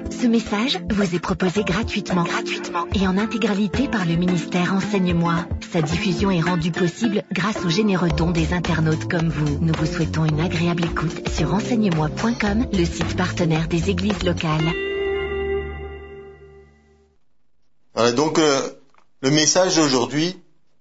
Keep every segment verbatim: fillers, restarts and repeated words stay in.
Ce message vous est proposé gratuitement, gratuitement et en intégralité par le ministère Enseigne-moi. Sa diffusion est rendue possible grâce aux généreux dons des internautes comme vous. Nous vous souhaitons une agréable écoute sur enseigne moi point com, le site partenaire des églises locales. Voilà, donc euh, le message d'aujourd'hui,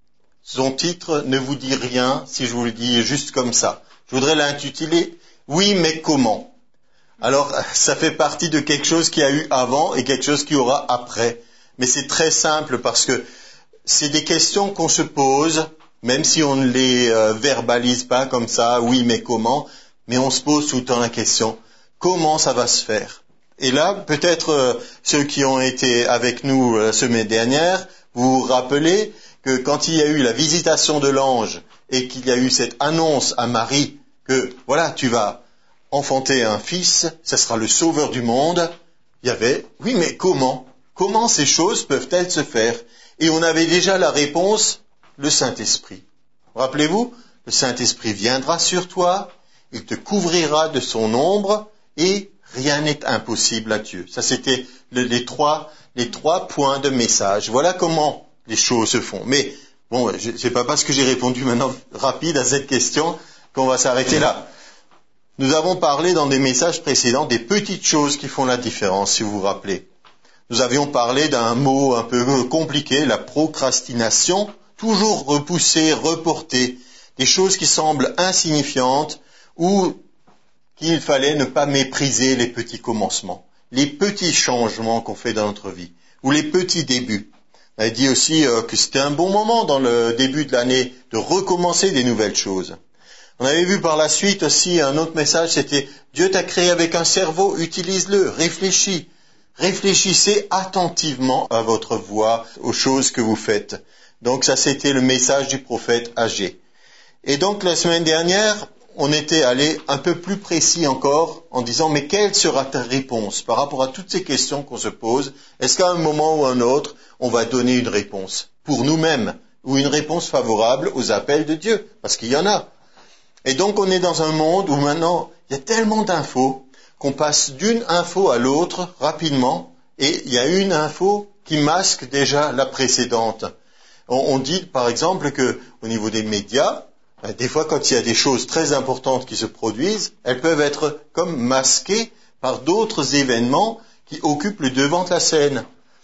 son titre ne vous dit rien si je vous le dis juste comme ça. Je voudrais l'intituler « Oui, mais comment ?» Alors, ça fait partie de quelque chose qu'il y a eu avant et quelque chose qu'il y aura après. Mais c'est très simple parce que c'est des questions qu'on se pose, même si on ne les euh, verbalise pas comme ça, oui, mais comment, mais on se pose tout le temps la question, comment ça va se faire? Et là, peut-être euh, ceux qui ont été avec nous la semaine dernière, vous vous rappelez que quand il y a eu la visitation de l'ange et qu'il y a eu cette annonce à Marie que, voilà, tu vas enfanter un fils, ce sera le sauveur du monde, il y avait, oui, mais comment? Comment ces choses peuvent-elles se faire? Et on avait déjà la réponse, le Saint-Esprit. Rappelez-vous, le Saint-Esprit viendra sur toi, il te couvrira de son ombre, et rien n'est impossible à Dieu. Ça, c'était le, les, trois, les trois points de message. Voilà comment les choses se font. Mais, bon, je, c'est pas parce que j'ai répondu maintenant rapide à cette question qu'on va s'arrêter là. Nous avons parlé dans des messages précédents des petites choses qui font la différence, si vous vous rappelez. Nous avions parlé d'un mot un peu compliqué, la procrastination, toujours repousser, reporter, des choses qui semblent insignifiantes ou qu'il fallait ne pas mépriser les petits commencements, les petits changements qu'on fait dans notre vie, ou les petits débuts. On a dit aussi euh, que c'était un bon moment dans le début de l'année de recommencer des nouvelles choses. On avait vu par la suite aussi un autre message, c'était « Dieu t'a créé avec un cerveau, utilise-le, réfléchis. Réfléchissez attentivement à votre voix, aux choses que vous faites. » Donc ça, c'était le message du prophète Agé. Et donc la semaine dernière, on était allé un peu plus précis encore en disant « Mais quelle sera ta réponse par rapport à toutes ces questions qu'on se pose? Est-ce qu'à un moment ou un autre, on va donner une réponse pour nous-mêmes ou une réponse favorable aux appels de Dieu? Parce qu'il y en a. Et donc on est dans un monde où maintenant il y a tellement d'infos qu'on passe d'une info à l'autre rapidement et il y a une info qui masque déjà la précédente. On, on dit par exemple que au niveau des médias, ben, des fois quand il y a des choses très importantes qui se produisent, elles peuvent être comme masquées par d'autres événements qui occupent le devant de la scène.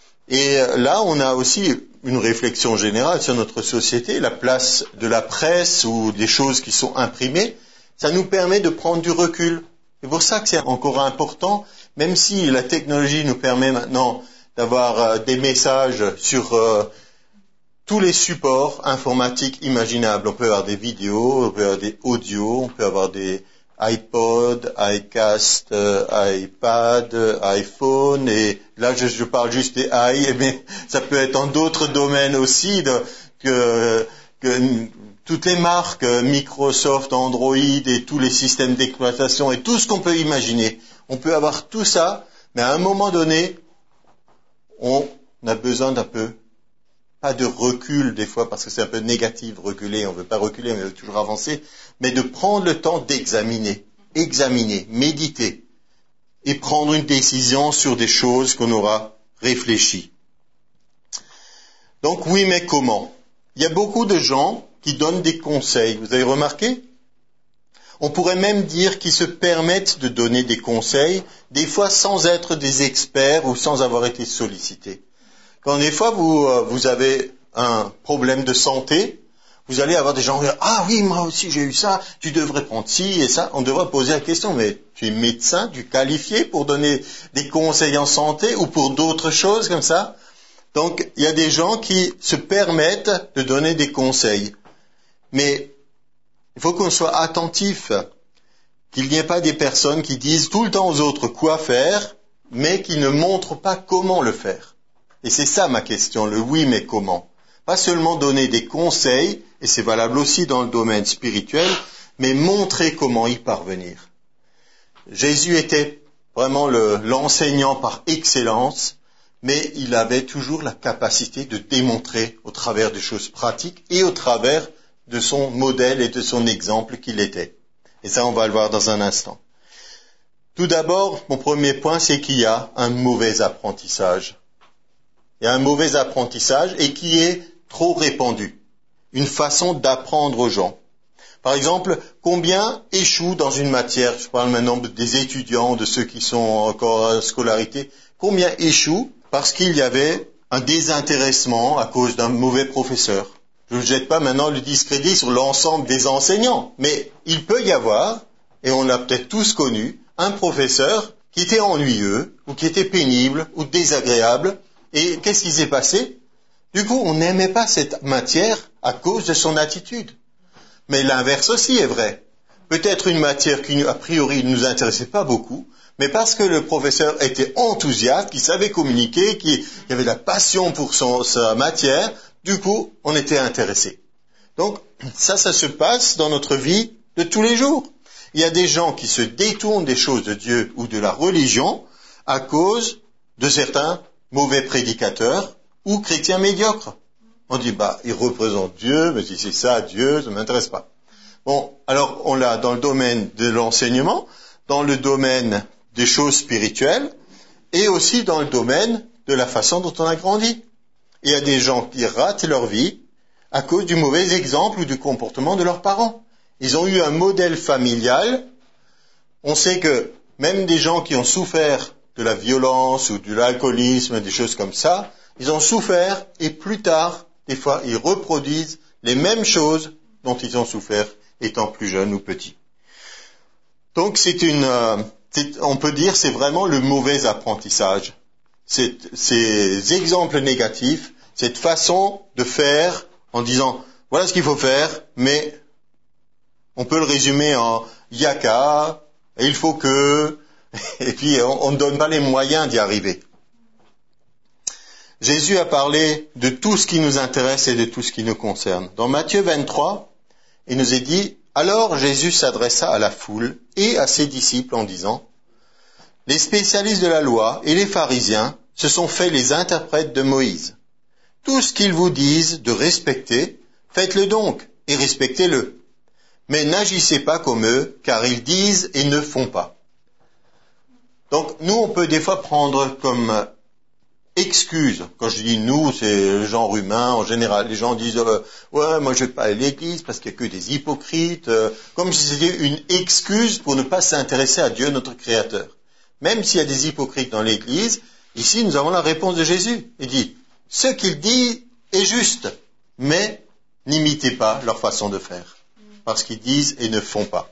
Et là on a aussi une réflexion générale sur notre société, la place de la presse ou des choses qui sont imprimées, ça nous permet de prendre du recul. C'est pour ça que c'est encore important, même si la technologie nous permet maintenant d'avoir euh, des messages sur euh, tous les supports informatiques imaginables. On peut avoir des vidéos, on peut avoir des audios, on peut avoir des iPod, iCast, euh, iPad, euh, iPhone, et là je, je parle juste des i, mais ça peut être en d'autres domaines aussi, de, que, que toutes les marques, Microsoft, Android et tous les systèmes d'exploitation et tout ce qu'on peut imaginer. On peut avoir tout ça, mais à un moment donné, on a besoin d'un peu, pas de recul des fois, parce que c'est un peu négatif, reculer, on ne veut pas reculer, on veut toujours avancer, mais de prendre le temps d'examiner, examiner, méditer, et prendre une décision sur des choses qu'on aura réfléchies. Donc oui, mais comment? Il y a beaucoup de gens qui donnent des conseils, vous avez remarqué? On pourrait même dire qu'ils se permettent de donner des conseils, des fois sans être des experts ou sans avoir été sollicités. Quand des fois vous, euh, vous avez un problème de santé, vous allez avoir des gens qui disent « Ah oui, moi aussi j'ai eu ça, tu devrais prendre ci et ça ». On devrait poser la question, mais tu es médecin, tu es qualifié pour donner des conseils en santé ou pour d'autres choses comme ça? Donc, il y a des gens qui se permettent de donner des conseils. Mais il faut qu'on soit attentif, qu'il n'y ait pas des personnes qui disent tout le temps aux autres quoi faire, mais qui ne montrent pas comment le faire. Et c'est ça ma question, le oui mais comment. Pas seulement donner des conseils, et c'est valable aussi dans le domaine spirituel, mais montrer comment y parvenir. Jésus était vraiment le, l'enseignant par excellence, mais il avait toujours la capacité de démontrer au travers des choses pratiques et au travers de son modèle et de son exemple qu'il était. Et ça, on va le voir dans un instant. Tout d'abord, mon premier point, c'est qu'il y a un mauvais apprentissage. Il y a un mauvais apprentissage et qui est trop répandu. Une façon d'apprendre aux gens. Par exemple, combien échouent dans une matière, je parle maintenant des étudiants, de ceux qui sont encore en scolarité, combien échouent parce qu'il y avait un désintéressement à cause d'un mauvais professeur. Je ne jette pas maintenant le discrédit sur l'ensemble des enseignants, mais il peut y avoir, et on l'a peut-être tous connu, un professeur qui était ennuyeux, ou qui était pénible, ou désagréable, et qu'est-ce qui s'est passé? Du coup, on n'aimait pas cette matière à cause de son attitude. Mais l'inverse aussi est vrai. Peut-être une matière qui, a priori, ne nous intéressait pas beaucoup, mais parce que le professeur était enthousiaste, qu'il savait communiquer, qu'il y avait la passion pour son, sa matière, du coup, on était intéressé. Donc, ça, ça se passe dans notre vie de tous les jours. Il y a des gens qui se détournent des choses de Dieu ou de la religion à cause de certains mauvais prédicateurs ou chrétiens médiocres. On dit, bah, ils représentent Dieu, mais si c'est ça, Dieu, ça ne m'intéresse pas. Bon, alors, on l'a dans le domaine de l'enseignement, dans le domaine des choses spirituelles, et aussi dans le domaine de la façon dont on a grandi. Il y a des gens qui ratent leur vie à cause du mauvais exemple ou du comportement de leurs parents. Ils ont eu un modèle familial. On sait que même des gens qui ont souffert de la violence ou de l'alcoolisme, des choses comme ça, ils ont souffert et plus tard, des fois, ils reproduisent les mêmes choses dont ils ont souffert étant plus jeunes ou petits. Donc c'est une, euh, c'est, on peut dire, c'est vraiment le mauvais apprentissage. C'est, ces exemples négatifs, cette façon de faire en disant, voilà ce qu'il faut faire, mais on peut le résumer en yaka, il faut que, et puis on ne donne pas les moyens d'y arriver. Jésus a parlé de tout ce qui nous intéresse et de tout ce qui nous concerne. Dans Matthieu vingt-trois, il nous est dit, alors Jésus s'adressa à la foule et à ses disciples en disant, les spécialistes de la loi et les pharisiens se sont faits les interprètes de Moïse. Tout ce qu'ils vous disent de respecter, faites-le donc et respectez-le. Mais n'agissez pas comme eux, car ils disent et ne font pas. Donc, nous, on peut des fois prendre comme excuse. Quand je dis nous, c'est le genre humain, en général. Les gens disent, euh, ouais, moi je vais pas aller à l'église parce qu'il y a que des hypocrites. Euh, comme si c'était une excuse pour ne pas s'intéresser à Dieu, notre Créateur. Même s'il y a des hypocrites dans l'église, ici, nous avons la réponse de Jésus. Il dit, ce qu'il dit est juste, mais n'imitez pas leur façon de faire. Parce qu'ils disent et ne font pas.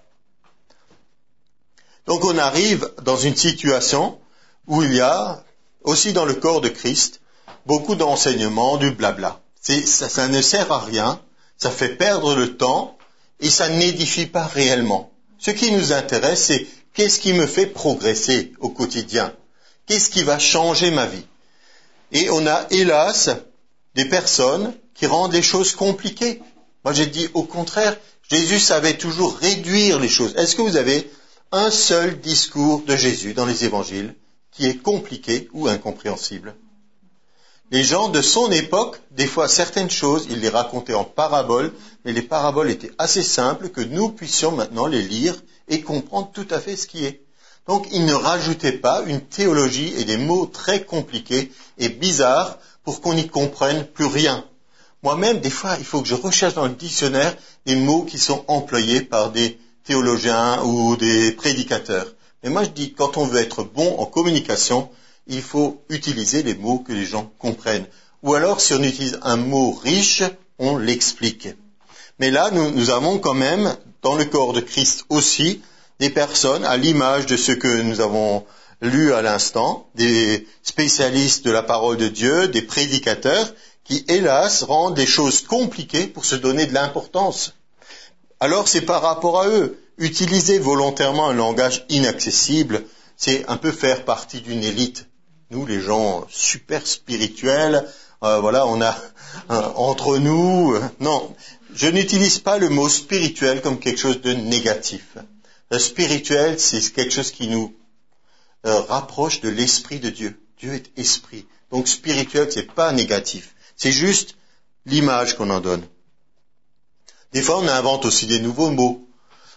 Donc on arrive dans une situation où il y a, aussi dans le corps de Christ, beaucoup d'enseignements, du blabla. C'est, ça, ça ne sert à rien, ça fait perdre le temps et ça n'édifie pas réellement. Ce qui nous intéresse, c'est qu'est-ce qui me fait progresser au quotidien? Qu'est-ce qui va changer ma vie? Et on a, hélas, des personnes qui rendent les choses compliquées. Moi j'ai dit au contraire, Jésus savait toujours réduire les choses. Est-ce que vous avez un seul discours de Jésus dans les évangiles qui est compliqué ou incompréhensible? Les gens de son époque, des fois certaines choses, ils les racontaient en paraboles, mais les paraboles étaient assez simples que nous puissions maintenant les lire et comprendre tout à fait ce qui est. Donc ils ne rajoutaient pas une théologie et des mots très compliqués et bizarres pour qu'on n'y comprenne plus rien. Moi-même, des fois, il faut que je recherche dans le dictionnaire des mots qui sont employés par des théologiens ou des prédicateurs. Mais moi, je dis, quand on veut être bon en communication, il faut utiliser les mots que les gens comprennent. Ou alors, si on utilise un mot riche, on l'explique. Mais là, nous, nous avons quand même, dans le corps de Christ aussi, des personnes, à l'image de ce que nous avons lu à l'instant, des spécialistes de la parole de Dieu, des prédicateurs, qui, hélas, rendent des choses compliquées pour se donner de l'importance. Alors, c'est par rapport à eux. Utiliser volontairement un langage inaccessible, c'est un peu faire partie d'une élite. Nous, les gens super spirituels, euh, voilà, on a euh, entre nous... Euh, non, je n'utilise pas le mot spirituel comme quelque chose de négatif. Le spirituel, c'est quelque chose qui nous euh, rapproche de l'esprit de Dieu. Dieu est esprit. Donc, spirituel, c'est pas négatif. C'est juste l'image qu'on en donne. Des fois, on invente aussi des nouveaux mots.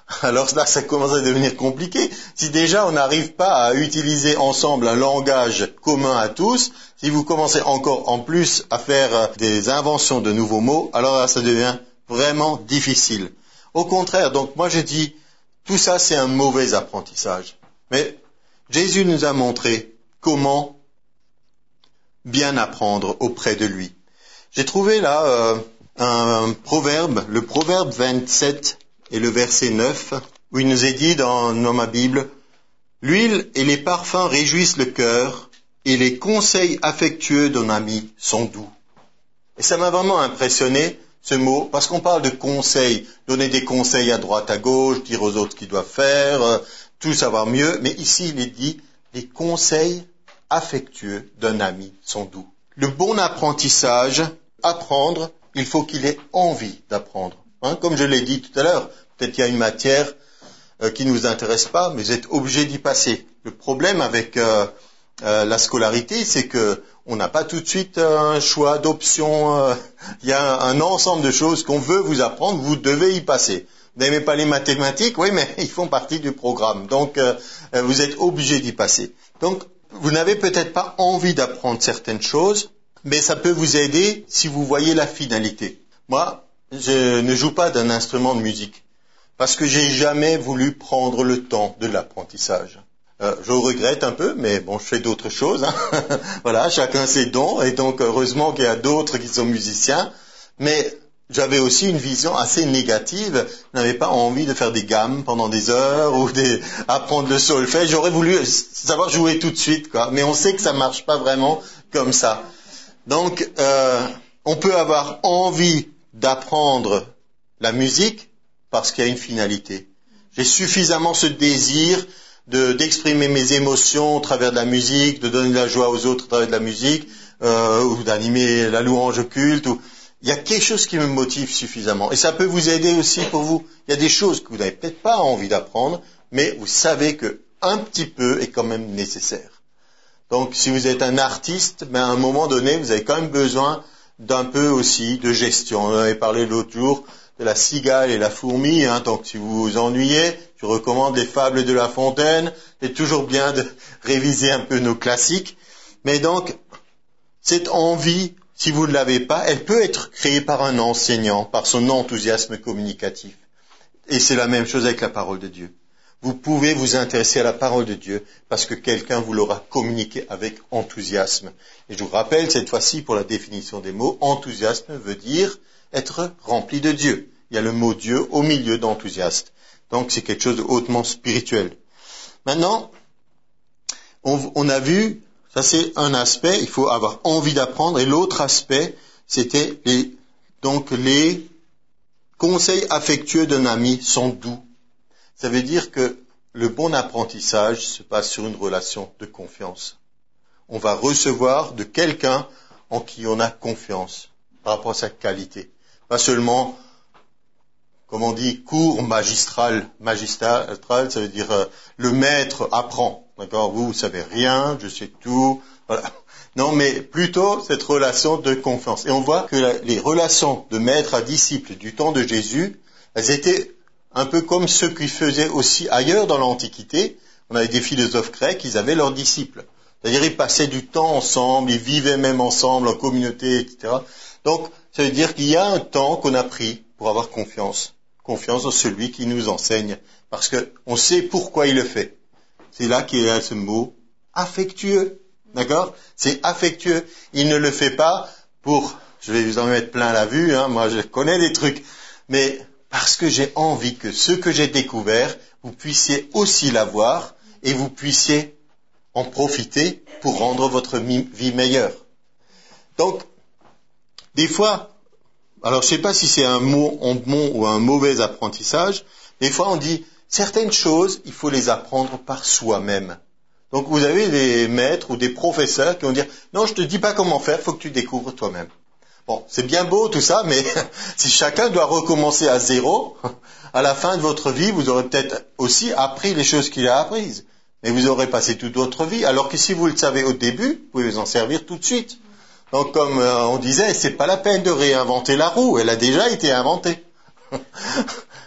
alors là, ça commence à devenir compliqué. Si déjà on n'arrive pas à utiliser ensemble un langage commun à tous, si vous commencez encore en plus à faire des inventions de nouveaux mots, alors là, ça devient vraiment difficile. Au contraire, donc moi je dis, tout ça c'est un mauvais apprentissage. Mais Jésus nous a montré comment bien apprendre auprès de lui. J'ai trouvé là euh, un proverbe, le proverbe vingt-sept et le verset neuf, où il nous est dit dans, dans ma Bible, « L'huile et les parfums réjouissent le cœur, et les conseils affectueux d'un ami sont doux. » Et ça m'a vraiment impressionné, ce mot, parce qu'on parle de conseils, donner des conseils à droite, à gauche, dire aux autres ce qu'ils doivent faire, euh, tout savoir mieux, mais ici il est dit, les conseils affectueux d'un ami sont doux. Le bon apprentissage, apprendre, il faut qu'il ait envie d'apprendre. Hein, comme je l'ai dit tout à l'heure, peut-être qu'il y a une matière euh, qui ne vous intéresse pas, mais vous êtes obligé d'y passer. Le problème avec euh, euh, la scolarité, c'est que on n'a pas tout de suite un choix d'options. Euh, il y a un, un ensemble de choses qu'on veut vous apprendre, vous devez y passer. Vous n'aimez pas les mathématiques, oui, mais ils font partie du programme. Donc, euh, vous êtes obligé d'y passer. Donc, vous n'avez peut-être pas envie d'apprendre certaines choses, mais ça peut vous aider si vous voyez la finalité. Moi, je ne joue pas d'un instrument de musique, parce que j'ai jamais voulu prendre le temps de l'apprentissage. Euh, je regrette un peu, mais bon, je fais d'autres choses. Hein. Voilà, chacun ses dons, et donc heureusement qu'il y a d'autres qui sont musiciens, mais j'avais aussi une vision assez négative. Je n'avais pas envie de faire des gammes pendant des heures ou des, apprendre le solfège. J'aurais voulu savoir jouer tout de suite, quoi. Mais on sait que ça marche pas vraiment comme ça. Donc, euh, on peut avoir envie d'apprendre la musique parce qu'il y a une finalité. J'ai suffisamment ce désir de, d'exprimer mes émotions au travers de la musique, de donner de la joie aux autres au travers de la musique, euh, ou d'animer la louange au culte, ou il y a quelque chose qui me motive suffisamment. Et ça peut vous aider aussi pour vous. Il y a des choses que vous n'avez peut-être pas envie d'apprendre, mais vous savez que un petit peu est quand même nécessaire. Donc, si vous êtes un artiste, ben, à un moment donné, vous avez quand même besoin d'un peu aussi de gestion. On avait parlé l'autre jour de la cigale et la fourmi. Hein, donc, si vous vous ennuyez, je recommande les fables de La Fontaine. C'est toujours bien de réviser un peu nos classiques. Mais donc, cette envie, si vous ne l'avez pas, elle peut être créée par un enseignant, par son enthousiasme communicatif. Et c'est la même chose avec la parole de Dieu. Vous pouvez vous intéresser à la parole de Dieu parce que quelqu'un vous l'aura communiqué avec enthousiasme. Et je vous rappelle, cette fois-ci, pour la définition des mots, enthousiasme veut dire être rempli de Dieu. Il y a le mot Dieu au milieu d'enthousiaste. Donc c'est quelque chose de hautement spirituel. Maintenant, on, on a vu, ça c'est un aspect, il faut avoir envie d'apprendre, et l'autre aspect, c'était les, donc les conseils affectueux d'un ami sont doux. Ça veut dire que le bon apprentissage se passe sur une relation de confiance. On va recevoir de quelqu'un en qui on a confiance par rapport à sa qualité. Pas seulement, comme on dit, cours magistral. Magistral, ça veut dire euh, le maître apprend. D'accord ? Vous, vous savez rien, je sais tout. Voilà. Non, mais plutôt cette relation de confiance. Et on voit que la, les relations de maître à disciple du temps de Jésus, elles étaient un peu comme ceux qui faisaient aussi ailleurs dans l'Antiquité. On avait des philosophes grecs, ils avaient leurs disciples. C'est-à-dire, ils passaient du temps ensemble, ils vivaient même ensemble en communauté, et cetera. Donc, ça veut dire qu'il y a un temps qu'on a pris pour avoir confiance. Confiance en celui qui nous enseigne. Parce qu'on sait pourquoi il le fait. C'est là qu'il y a ce mot affectueux. D'accord ? C'est affectueux. Il ne le fait pas pour, je vais vous en mettre plein la vue, hein, moi je connais des trucs, mais parce que j'ai envie que ce que j'ai découvert, vous puissiez aussi l'avoir et vous puissiez en profiter pour rendre votre vie meilleure. Donc, des fois, alors je ne sais pas si c'est un bon ou un mauvais apprentissage, des fois on dit, certaines choses, il faut les apprendre par soi-même. Donc vous avez des maîtres ou des professeurs qui vont dire, non, je ne te dis pas comment faire, il faut que tu découvres toi-même. Bon, c'est bien beau tout ça, mais si chacun doit recommencer à zéro, à la fin de votre vie, vous aurez peut-être aussi appris les choses qu'il a apprises. Mais vous aurez passé toute votre vie, alors que si vous le savez au début, vous pouvez vous en servir tout de suite. Donc comme on disait, c'est pas la peine de réinventer la roue, elle a déjà été inventée.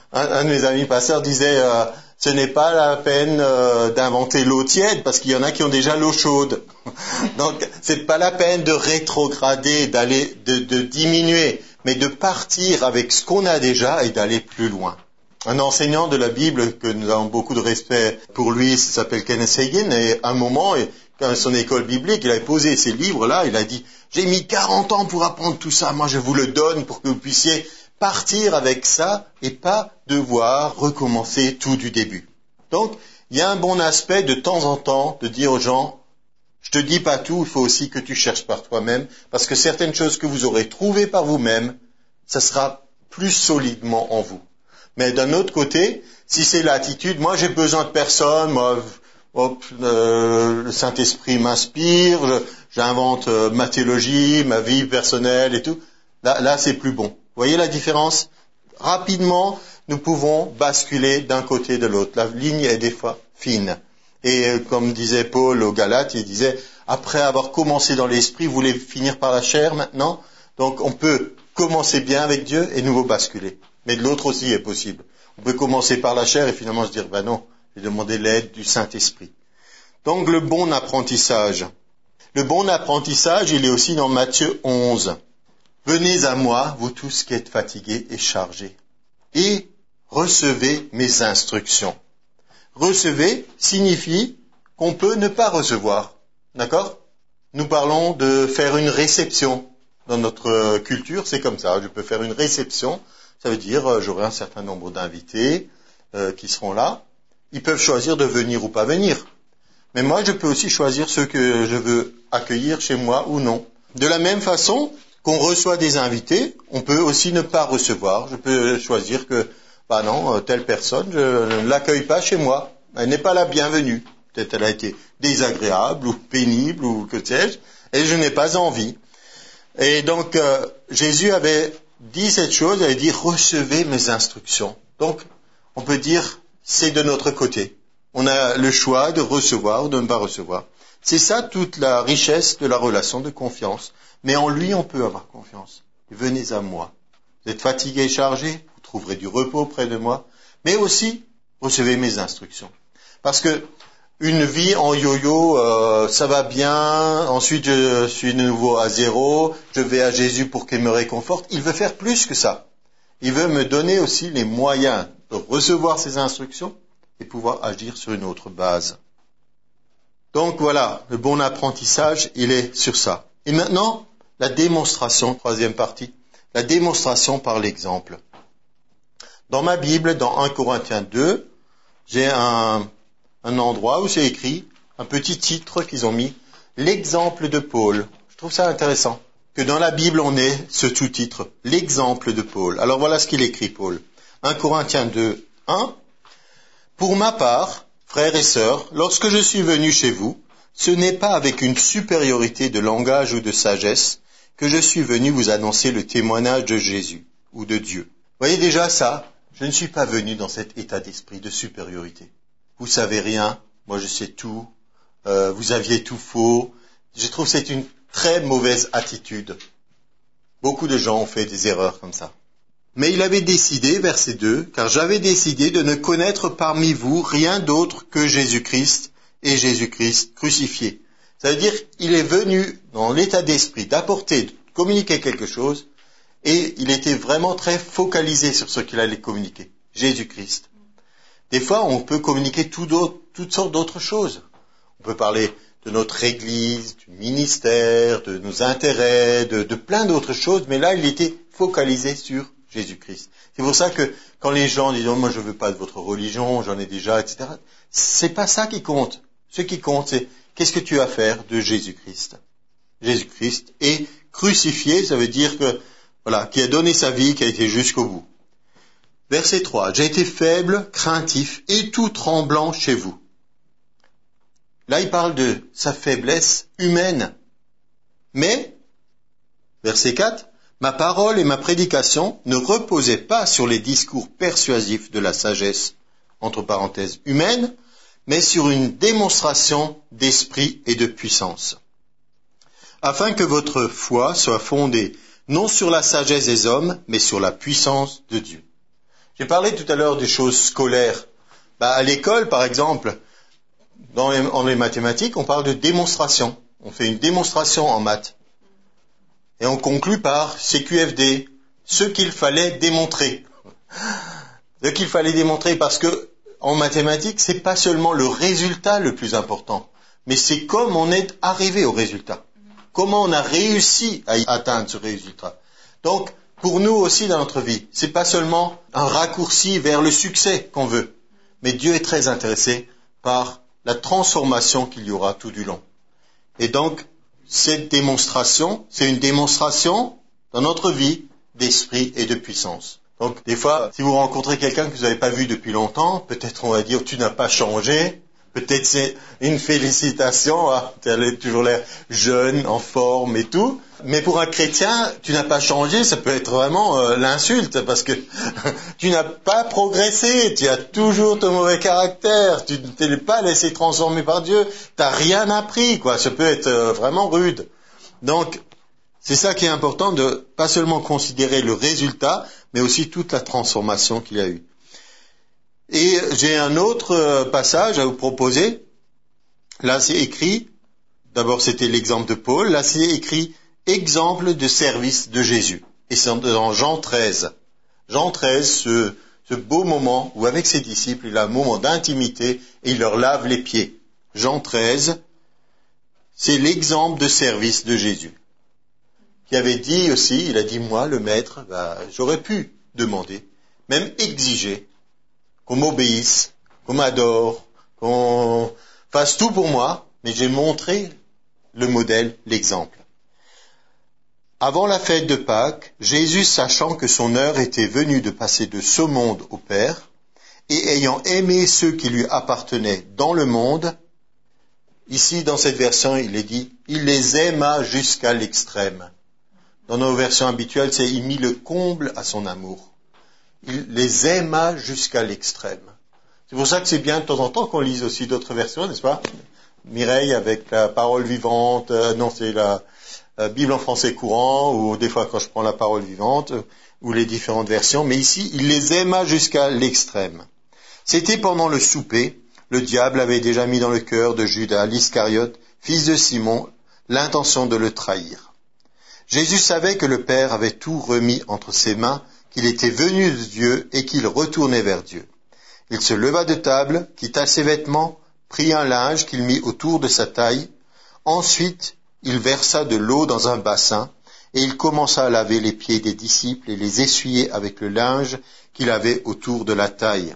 Un, un de mes amis pasteurs disait, euh, ce n'est pas la peine euh, d'inventer l'eau tiède, parce qu'il y en a qui ont déjà l'eau chaude. Donc, c'est pas la peine de rétrograder, d'aller, de, de diminuer, mais de partir avec ce qu'on a déjà et d'aller plus loin. Un enseignant de la Bible, que nous avons beaucoup de respect pour lui, s'appelle Kenneth Hagin, et à un moment, dans son école biblique, il avait posé ces livres-là, il a dit, j'ai mis quarante ans pour apprendre tout ça, moi je vous le donne pour que vous puissiez partir avec ça et pas devoir recommencer tout du début. Donc, il y a un bon aspect de temps en temps de dire aux gens, je te dis pas tout, il faut aussi que tu cherches par toi-même, parce que certaines choses que vous aurez trouvées par vous-même, ça sera plus solidement en vous. Mais d'un autre côté, si c'est l'attitude, moi j'ai besoin de personne, moi, hop, euh, le Saint-Esprit m'inspire, je, j'invente euh, ma théologie, ma vie personnelle et tout, là, là c'est plus bon. Vous voyez la différence? Rapidement, nous pouvons basculer d'un côté de l'autre. La ligne est des fois fine. Et euh, comme disait Paul aux Galates, il disait, après avoir commencé dans l'esprit, vous voulez finir par la chair maintenant? Donc on peut commencer bien avec Dieu et nouveau basculer. Mais de l'autre aussi est possible. On peut commencer par la chair et finalement se dire, ben non, j'ai demandé l'aide du Saint-Esprit. Donc le bon apprentissage. Le bon apprentissage, il est aussi dans Matthieu onze. Venez à moi, vous tous qui êtes fatigués et chargés, et recevez mes instructions. Recevez signifie qu'on peut ne pas recevoir. D'accord? Nous parlons de faire une réception. Dans notre culture, c'est comme ça. Je peux faire une réception. Ça veut dire, euh, j'aurai un certain nombre d'invités euh, qui seront là. Ils peuvent choisir de venir ou pas venir. Mais moi, je peux aussi choisir ceux que je veux accueillir chez moi ou non. De la même façon qu'on reçoit des invités, on peut aussi ne pas recevoir. Je peux choisir que, bah non, telle personne, je ne l'accueille pas chez moi. Elle n'est pas la bienvenue. Peut-être elle a été désagréable ou pénible ou que sais-je, et je n'ai pas envie. Et donc, euh, Jésus avait dit cette chose, il avait dit, recevez mes instructions. Donc, on peut dire, c'est de notre côté. On a le choix de recevoir ou de ne pas recevoir. C'est ça toute la richesse de la relation de confiance. Mais en lui, on peut avoir confiance. Venez à moi. Vous êtes fatigué et chargé, vous trouverez du repos près de moi. Mais aussi, recevez mes instructions. Parce que une vie en yo-yo, euh, ça va bien, ensuite je suis de nouveau à zéro, je vais à Jésus pour qu'il me réconforte. Il veut faire plus que ça. Il veut me donner aussi les moyens de recevoir ses instructions et pouvoir agir sur une autre base. Donc voilà, le bon apprentissage, il est sur ça. Et maintenant, la démonstration, troisième partie, la démonstration par l'exemple. Dans ma Bible, dans un Corinthiens deux, j'ai un, un endroit où c'est écrit, un petit titre qu'ils ont mis, l'exemple de Paul. Je trouve ça intéressant, que dans la Bible on ait ce sous-titre, l'exemple de Paul. Alors voilà ce qu'il écrit, Paul. un Corinthiens deux, un. Pour ma part, frères et sœurs, lorsque je suis venu chez vous, ce n'est pas avec une supériorité de langage ou de sagesse que je suis venu vous annoncer le témoignage de Jésus ou de Dieu. Vous voyez déjà ça? Je ne suis pas venu dans cet état d'esprit de supériorité. Vous savez rien, moi je sais tout, euh, vous aviez tout faux. Je trouve que c'est une très mauvaise attitude. Beaucoup de gens ont fait des erreurs comme ça. Mais il avait décidé, verset deux, car j'avais décidé de ne connaître parmi vous rien d'autre que Jésus-Christ et Jésus-Christ crucifié. Ça veut dire qu'il est venu dans l'état d'esprit d'apporter, de communiquer quelque chose, et il était vraiment très focalisé sur ce qu'il allait communiquer, Jésus-Christ. Des fois, on peut communiquer tout toutes sortes d'autres choses. On peut parler de notre Église, du ministère, de nos intérêts, de, de plein d'autres choses, mais là, il était focalisé sur Jésus-Christ. C'est pour ça que quand les gens disent oh, « moi je veux pas de votre religion, j'en ai déjà, et cetera » c'est pas ça qui compte. Ce qui compte, c'est qu'est-ce que tu as à faire de Jésus-Christ. Jésus-Christ est crucifié, ça veut dire que voilà, qui a donné sa vie, qui a été jusqu'au bout. Verset trois. J'ai été faible, craintif et tout tremblant chez vous. Là, il parle de sa faiblesse humaine. Mais, verset quatre, ma parole et ma prédication ne reposaient pas sur les discours persuasifs de la sagesse, entre parenthèses, humaine, mais sur une démonstration d'esprit et de puissance. Afin que votre foi soit fondée non sur la sagesse des hommes, mais sur la puissance de Dieu. J'ai parlé tout à l'heure des choses scolaires. Bah, à l'école, par exemple, dans les, en les mathématiques, on parle de démonstration. On fait une démonstration en maths. Et on conclut par C Q F D, ce qu'il fallait démontrer. Ce qu'il fallait démontrer, parce que en mathématiques, c'est pas seulement le résultat le plus important, mais c'est comme on est arrivé au résultat. Comment on a réussi à atteindre ce résultat. Donc, pour nous aussi dans notre vie, c'est pas seulement un raccourci vers le succès qu'on veut, mais Dieu est très intéressé par la transformation qu'il y aura tout du long. Et donc, cette démonstration, c'est une démonstration dans notre vie d'esprit et de puissance. Donc, des fois, si vous rencontrez quelqu'un que vous n'avez pas vu depuis longtemps, peut-être on va dire, tu n'as pas changé. Peut-être c'est une félicitation, hein, tu as toujours l'air jeune, en forme et tout. Mais pour un chrétien, tu n'as pas changé, ça peut être vraiment euh, l'insulte, parce que tu n'as pas progressé, tu as toujours ton mauvais caractère, tu ne t'es pas laissé transformer par Dieu, tu n'as rien appris, quoi. Ça peut être euh, vraiment rude. Donc, c'est ça qui est important, de pas seulement considérer le résultat, mais aussi toute la transformation qu'il y a eu. Et j'ai un autre passage à vous proposer. Là, c'est écrit, d'abord c'était l'exemple de Paul, là c'est écrit exemple de service de Jésus. Et c'est dans Jean treize. Jean treize, ce, ce beau moment où avec ses disciples, il a un moment d'intimité et il leur lave les pieds. Jean treize, c'est l'exemple de service de Jésus. Qui avait dit aussi, il a dit, moi, le maître, bah, j'aurais pu demander, même exiger, qu'on m'obéisse, qu'on m'adore, qu'on fasse tout pour moi, mais j'ai montré le modèle, l'exemple. Avant la fête de Pâques, Jésus, sachant que son heure était venue de passer de ce monde au Père, et ayant aimé ceux qui lui appartenaient dans le monde, ici dans cette version il est dit, il les aima jusqu'à l'extrême. Dans nos versions habituelles, c'est il mit le comble à son amour. Il les aima jusqu'à l'extrême. C'est pour ça que c'est bien de temps en temps qu'on lise aussi d'autres versions, n'est-ce pas? Mireille avec la parole vivante, euh, non c'est la euh, Bible en français courant, ou des fois quand je prends la parole vivante, euh, ou les différentes versions, mais ici, il les aima jusqu'à l'extrême. C'était pendant le souper, le diable avait déjà mis dans le cœur de Judas l'Iscariote, fils de Simon, l'intention de le trahir. Jésus savait que le Père avait tout remis entre ses mains, qu'il était venu de Dieu et qu'il retournait vers Dieu. Il se leva de table, quitta ses vêtements, prit un linge qu'il mit autour de sa taille. Ensuite, il versa de l'eau dans un bassin et il commença à laver les pieds des disciples et les essuyer avec le linge qu'il avait autour de la taille.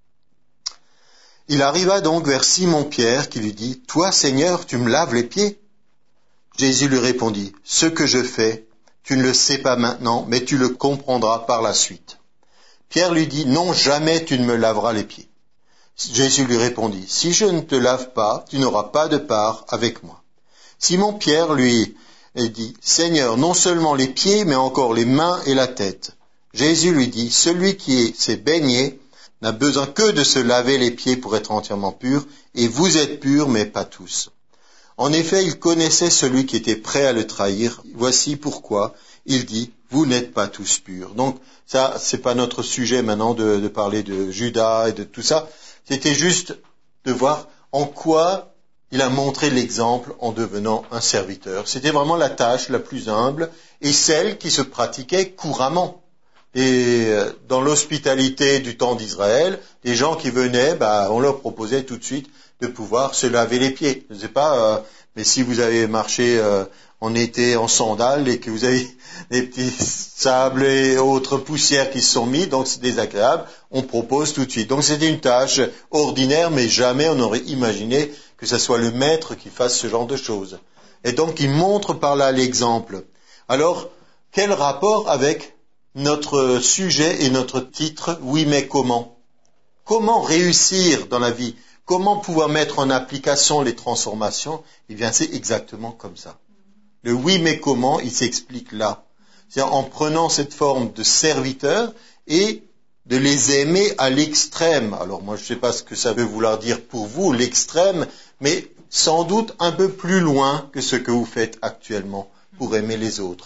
Il arriva donc vers Simon-Pierre qui lui dit « Toi, Seigneur, tu me laves les pieds ?» Jésus lui répondit « Ce que je fais, tu ne le sais pas maintenant, mais tu le comprendras par la suite. » Pierre lui dit « Non, jamais tu ne me laveras les pieds. » Jésus lui répondit « Si je ne te lave pas, tu n'auras pas de part avec moi. » Simon-Pierre lui dit « Seigneur, non seulement les pieds, mais encore les mains et la tête. » Jésus lui dit « Celui qui s'est baigné n'a besoin que de se laver les pieds pour être entièrement pur, et vous êtes purs, mais pas tous. » En effet, il connaissait celui qui était prêt à le trahir. Voici pourquoi il dit, vous n'êtes pas tous purs. Donc, ça, c'est pas notre sujet maintenant de, de parler de Judas et de tout ça. C'était juste de voir en quoi il a montré l'exemple en devenant un serviteur. C'était vraiment la tâche la plus humble et celle qui se pratiquait couramment. Et dans l'hospitalité du temps d'Israël, les gens qui venaient, bah, on leur proposait tout de suite de pouvoir se laver les pieds. Je ne sais pas, euh, mais si vous avez marché euh, en été en sandales et que vous avez des petits sables et autres poussières qui se sont mis, donc c'est désagréable, on propose tout de suite. Donc c'était une tâche ordinaire, mais jamais on n'aurait imaginé que ce soit le maître qui fasse ce genre de choses. Et donc il montre par là l'exemple. Alors, quel rapport avec notre sujet et notre titre, oui mais comment? Comment réussir dans la vie? Comment pouvoir mettre en application les transformations? Eh bien, c'est exactement comme ça. Le oui mais comment, il s'explique là. C'est-à-dire en prenant cette forme de serviteur et de les aimer à l'extrême. Alors moi, je ne sais pas ce que ça veut vouloir dire pour vous, l'extrême, mais sans doute un peu plus loin que ce que vous faites actuellement pour aimer les autres.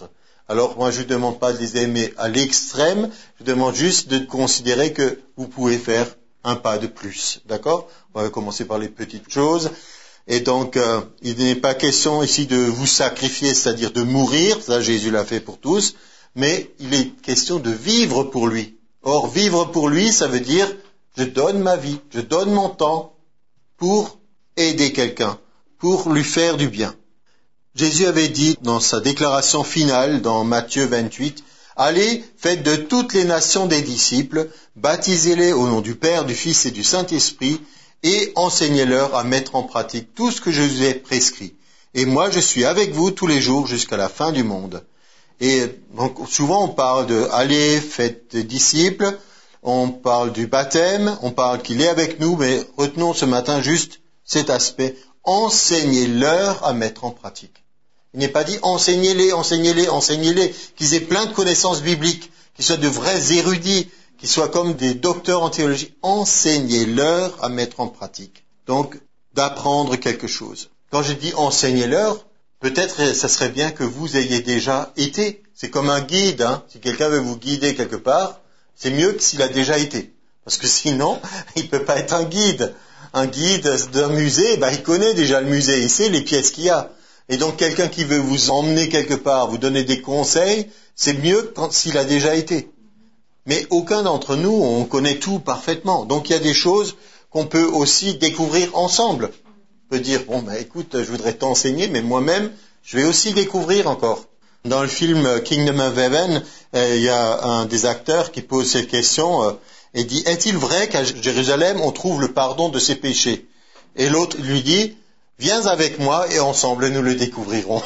Alors moi je ne vous demande pas de les aimer à l'extrême, je vous demande juste de considérer que vous pouvez faire un pas de plus, d'accord? On va commencer par les petites choses. Et donc, euh, il n'est pas question ici de vous sacrifier, c'est-à-dire de mourir, ça Jésus l'a fait pour tous, mais il est question de vivre pour lui. Or, vivre pour lui, ça veut dire, je donne ma vie, je donne mon temps pour aider quelqu'un, pour lui faire du bien. Jésus avait dit dans sa déclaration finale, dans Matthieu vingt-huit, « Allez, faites de toutes les nations des disciples, baptisez-les au nom du Père, du Fils et du Saint-Esprit, et enseignez-leur à mettre en pratique tout ce que je vous ai prescrit. Et moi, je suis avec vous tous les jours jusqu'à la fin du monde. » Et donc, souvent, on parle de « allez, faites des disciples », on parle du baptême, on parle qu'il est avec nous, mais retenons ce matin juste cet aspect « enseignez-leur à mettre en pratique ». Il n'est pas dit « enseignez-les, enseignez-les, enseignez-les », qu'ils aient plein de connaissances bibliques, qu'ils soient de vrais érudits, qu'ils soient comme des docteurs en théologie, enseignez-leur à mettre en pratique. Donc, d'apprendre quelque chose. Quand je dis enseignez-leur, peut-être ça serait bien que vous ayez déjà été. C'est comme un guide, hein. Si quelqu'un veut vous guider quelque part, c'est mieux que s'il a déjà été. Parce que sinon, il ne peut pas être un guide. Un guide d'un musée, bah, il connaît déjà le musée, il sait les pièces qu'il y a. Et donc, quelqu'un qui veut vous emmener quelque part, vous donner des conseils, c'est mieux quand s'il a déjà été. Mais aucun d'entre nous, on connaît tout parfaitement. Donc il y a des choses qu'on peut aussi découvrir ensemble. On peut dire, bon, ben écoute, je voudrais t'enseigner, mais moi-même, je vais aussi découvrir encore. Dans le film Kingdom of Heaven, euh, il y a un des acteurs qui pose cette question euh, et dit, est-il vrai qu'à Jérusalem, on trouve le pardon de ses péchés? Et l'autre lui dit, viens avec moi et ensemble nous le découvrirons.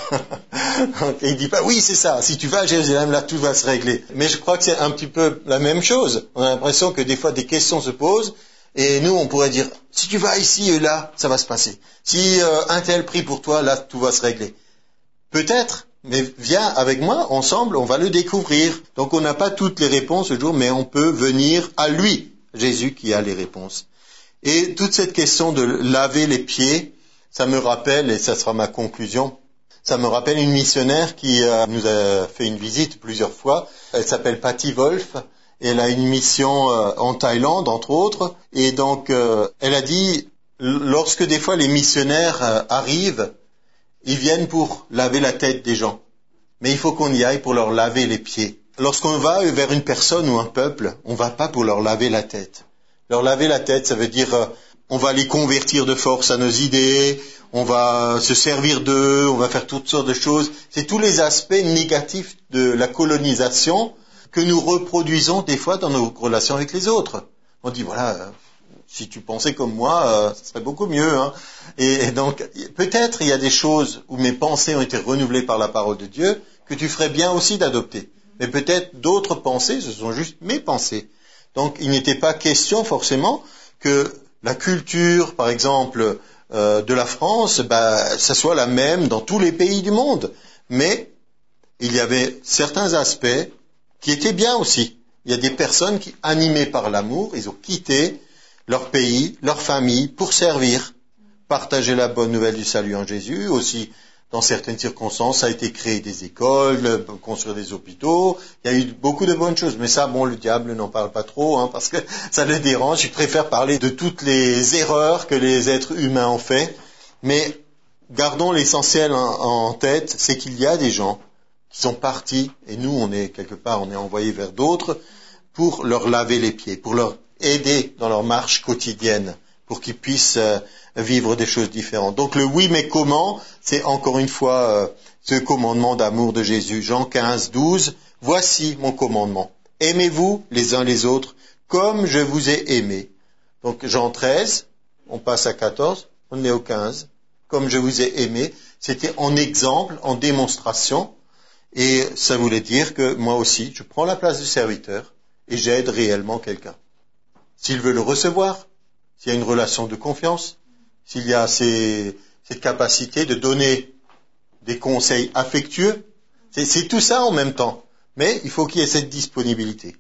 Et il dit pas, oui c'est ça, si tu vas à Jérusalem, là tout va se régler. Mais je crois que c'est un petit peu la même chose. On a l'impression que des fois des questions se posent et nous on pourrait dire, si tu vas ici et là, ça va se passer. Si euh, un tel prie pour toi, là tout va se régler. Peut-être, mais viens avec moi, ensemble, on va le découvrir. Donc on n'a pas toutes les réponses ce jour, mais on peut venir à lui, Jésus qui a les réponses. Et toute cette question de laver les pieds, ça me rappelle, et ça sera ma conclusion, ça me rappelle une missionnaire qui euh, nous a fait une visite plusieurs fois. Elle s'appelle Patty Wolf. Et elle a une mission euh, en Thaïlande, entre autres. Et donc, euh, elle a dit, lorsque des fois les missionnaires euh, arrivent, ils viennent pour laver la tête des gens. Mais il faut qu'on y aille pour leur laver les pieds. Lorsqu'on va vers une personne ou un peuple, on ne va pas pour leur laver la tête. Leur laver la tête, ça veut dire... Euh, on va les convertir de force à nos idées, on va se servir d'eux, on va faire toutes sortes de choses. C'est tous les aspects négatifs de la colonisation que nous reproduisons des fois dans nos relations avec les autres. On dit, voilà, euh, si tu pensais comme moi, euh, ça serait beaucoup mieux. Hein. Et, et donc, peut-être il y a des choses où mes pensées ont été renouvelées par la parole de Dieu que tu ferais bien aussi d'adopter. Mais peut-être d'autres pensées, ce sont juste mes pensées. Donc, il n'était pas question forcément que la culture, par exemple, euh, de la France, bah, ça soit la même dans tous les pays du monde. Mais il y avait certains aspects qui étaient bien aussi. Il y a des personnes qui, animées par l'amour, ils ont quitté leur pays, leur famille, pour servir, partager la bonne nouvelle du salut en Jésus. Aussi, dans certaines circonstances, ça a été créer des écoles, construire des hôpitaux. Il y a eu beaucoup de bonnes choses. Mais ça, bon, le diable n'en parle pas trop, hein, parce que ça le dérange. Il préfère parler de toutes les erreurs que les êtres humains ont fait. Mais gardons l'essentiel en, en tête, c'est qu'il y a des gens qui sont partis, et nous, on est quelque part, on est envoyés vers d'autres, pour leur laver les pieds, pour leur aider dans leur marche quotidienne, pour qu'ils puissent euh, vivre des choses différentes. Donc le oui mais comment, c'est encore une fois euh, ce commandement d'amour de Jésus. Jean quinze, douze, voici mon commandement. Aimez-vous les uns les autres comme je vous ai aimé. Donc Jean treize, on passe à quatorze, on est au quinze. Comme je vous ai aimé, c'était en exemple, en démonstration. Et ça voulait dire que moi aussi, je prends la place du serviteur et j'aide réellement quelqu'un. S'il veut le recevoir, s'il y a une relation de confiance, s'il y a ces, cette capacité de donner des conseils affectueux, c'est, c'est tout ça en même temps. Mais il faut qu'il y ait cette disponibilité.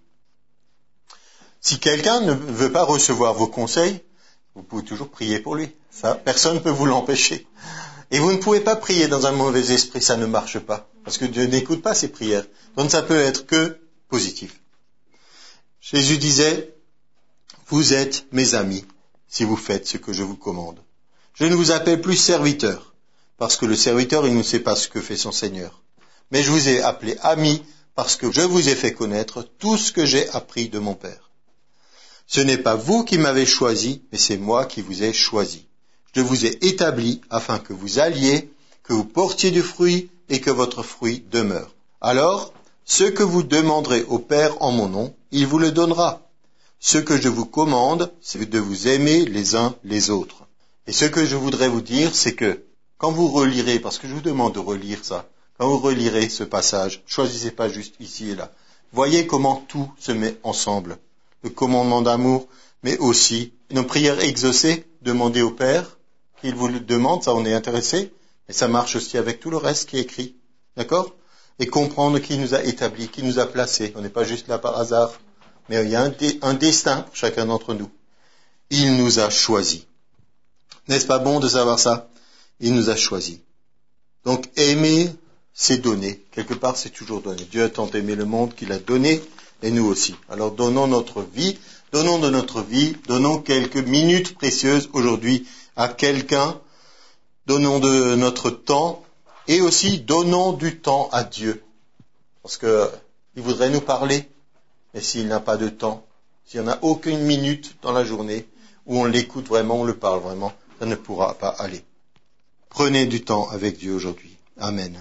Si quelqu'un ne veut pas recevoir vos conseils, vous pouvez toujours prier pour lui. Ça, personne ne peut vous l'empêcher. Et vous ne pouvez pas prier dans un mauvais esprit, ça ne marche pas. Parce que Dieu n'écoute pas ces prières. Donc ça peut être que positif. Jésus disait, vous êtes mes amis si vous faites ce que je vous commande. Je ne vous appelle plus serviteur, parce que le serviteur, il ne sait pas ce que fait son Seigneur. Mais je vous ai appelé amis, parce que je vous ai fait connaître tout ce que j'ai appris de mon Père. Ce n'est pas vous qui m'avez choisi, mais c'est moi qui vous ai choisi. Je vous ai établi afin que vous alliez, que vous portiez du fruit et que votre fruit demeure. Alors, ce que vous demanderez au Père en mon nom, il vous le donnera. Ce que je vous commande, c'est de vous aimer les uns les autres. Et ce que je voudrais vous dire, c'est que quand vous relirez, parce que je vous demande de relire ça, quand vous relirez ce passage, choisissez pas juste ici et là. Voyez comment tout se met ensemble. Le commandement d'amour, mais aussi nos prières exaucées, demandez au Père qu'il vous le demande, ça on est intéressé, mais ça marche aussi avec tout le reste qui est écrit. D'accord ? Et comprendre qui nous a établis, qui nous a placés. On n'est pas juste là par hasard, mais il y a un, dé- un destin pour chacun d'entre nous. Il nous a choisis. N'est-ce pas bon de savoir ça? Il nous a choisis. Donc aimer, c'est donner. Quelque part, c'est toujours donner. Dieu a tant aimé le monde qu'il a donné, et nous aussi. Alors donnons notre vie, donnons de notre vie, donnons quelques minutes précieuses aujourd'hui à quelqu'un, donnons de notre temps, et aussi donnons du temps à Dieu. Parce que il voudrait nous parler, mais s'il n'a pas de temps, s'il n'y en a aucune minute dans la journée où on l'écoute vraiment, on le parle vraiment, ça ne pourra pas aller. Prenez du temps avec Dieu aujourd'hui. Amen.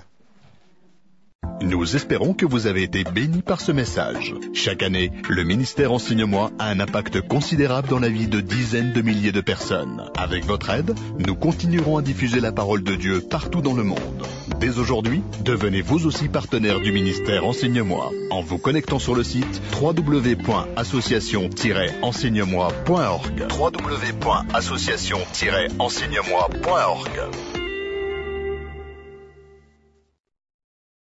Nous espérons que vous avez été bénis par ce message. Chaque année, le ministère Enseigne-moi a un impact considérable dans la vie de dizaines de milliers de personnes. Avec votre aide, nous continuerons à diffuser la parole de Dieu partout dans le monde. Dès aujourd'hui, devenez vous aussi partenaire du ministère Enseigne-moi en vous connectant sur le site w w w point association tiret enseigne moi point org. w w w point association tiret enseigne moi point org.